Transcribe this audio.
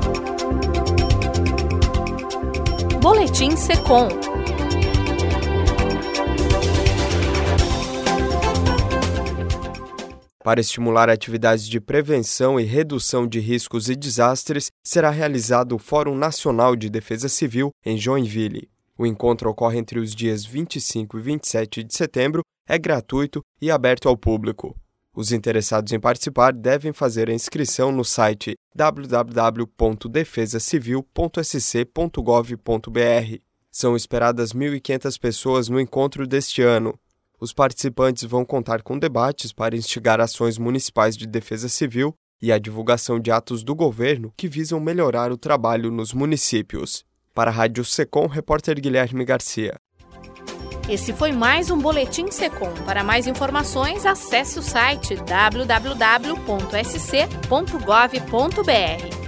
Boletim SECOM. Para estimular atividades de prevenção e redução de riscos e desastres, será realizado o Fórum Nacional de Defesa Civil em Joinville. O encontro ocorre entre os dias 25 e 27 de setembro, é gratuito e aberto ao público. Os interessados em participar devem fazer a inscrição no site www.defesacivil.sc.gov.br. São esperadas 1.500 pessoas no encontro deste ano. Os participantes vão contar com debates para instigar ações municipais de defesa civil e a divulgação de atos do governo que visam melhorar o trabalho nos municípios. Para a Rádio SECOM, repórter Guilherme Garcia. Esse foi mais um Boletim SECOM. Para mais informações, acesse o site www.sc.gov.br.